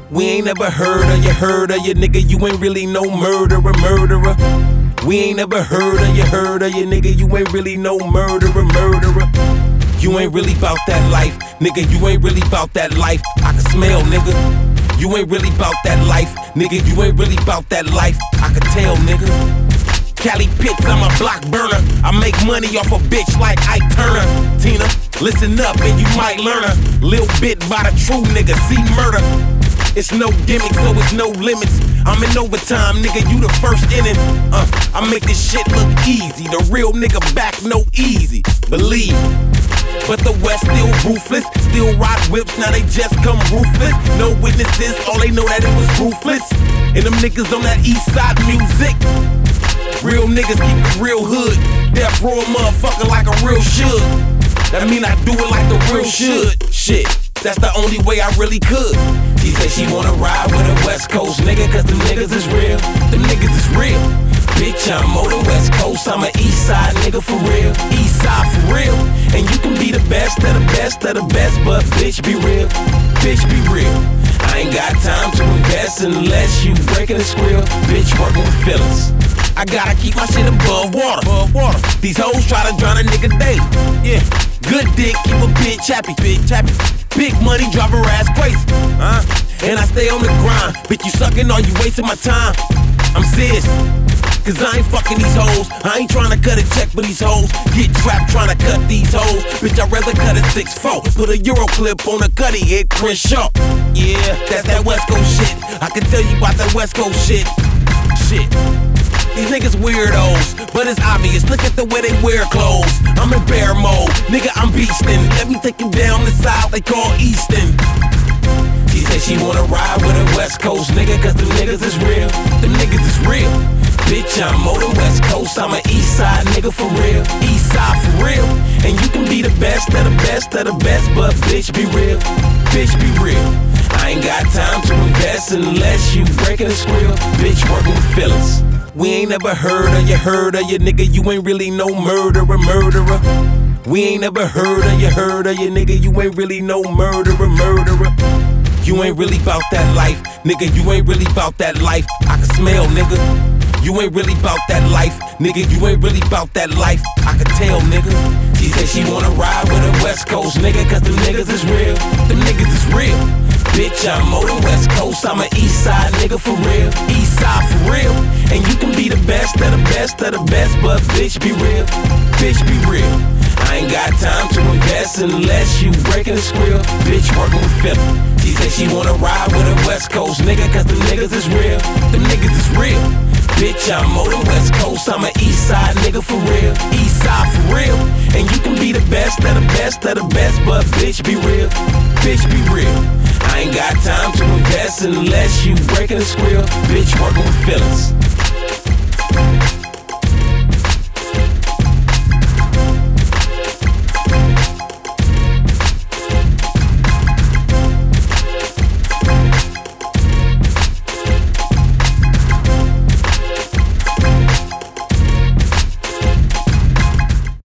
We ain't never heard of you, nigga, you ain't really no murderer. We ain't never heard of you, nigga, you ain't really no murderer. You ain't really bout that life, nigga, you ain't really bout that life. I can smell, nigga. You ain't really bout that life, nigga, you ain't really bout that life. I can tell, nigga. Cali Pitts, I'm a block burner. I make money off a bitch like Ike Turner. Tina, listen up and you might learn a little bit by the true nigga. See murder. It's no gimmick, so it's no limits. I'm in overtime, nigga, you the first inning. I make this shit look easy. The real nigga back, no easy. Believe. But the West still ruthless. Still ride whips, now they just come ruthless. No witnesses, all they know that it was ruthless. And them niggas on that east side music. Real niggas keep it real hood. Death row a motherfucker like a real should. That mean I do it like the real should. Shit, that's the only way I really could. She said she wanna ride with a West Coast nigga, cause them niggas is real. Them niggas is real. Bitch, I'm on the West Coast, I'm an East Side nigga for real. East Side for real. And you can be the best of the best of the best, but bitch, be real. Bitch, be real. I ain't got time to invest unless you breaking the squeal. Bitch, working with feelings. I gotta keep my shit above water. These hoes try to drown a nigga day. Yeah, good dick, keep a bitch happy. Big money, drive her ass crazy. And I stay on the grind. Bitch, you sucking or you wasting my time? I'm serious. Cause I ain't fucking these hoes. I ain't tryna cut a check for these hoes. Get trapped tryna cut these hoes. Bitch, I'd rather cut a 6'4". Put a Euro clip on a cutty, hit Crenshaw. Yeah, that's that West Coast shit. I can tell you about that West Coast shit. These niggas weirdos, but it's obvious. Look at the way they wear clothes. I'm in bear mode, nigga, I'm beastin'. Let me take you down the south they call Easton. She said she wanna ride with a West Coast nigga, cause them niggas is real. Them niggas is real. Bitch, I'm on the West Coast, I'm an East Side nigga for real. East Side for real. And you can be the best of the best of the best, but bitch, be real. Bitch, be real. I ain't got time to invest unless you breaking the squeal. Bitch, working with feelings. We ain't never heard of you, nigga, you ain't really no murderer. We ain't never heard of you, nigga, you ain't really no murderer. You ain't really bout that life, nigga, you ain't really bout that life. I can smell, nigga. You ain't really bout that life, nigga, you ain't really bout that life. I can tell, nigga. She said she wanna ride with a West Coast nigga, cause them niggas is real. Them niggas is real. Bitch, I'm on the West Coast, I'm an East Side nigga for real. East Side for real. And you can be the best of the best of the best, but bitch, be real. Bitch, be real. I ain't got time to invest unless you breaking the squeal. Bitch, working with feelings. She said she wanna ride with a West Coast nigga, cause them niggas is real. Them niggas is real. Bitch, I'm on the West Coast, I'm an East Side nigga for real. East Side for real. And you can be the best of the best of the best, but bitch, be real. Bitch, be real. I ain't got time to invest unless you breaking the squeal. Bitch, working with feelings.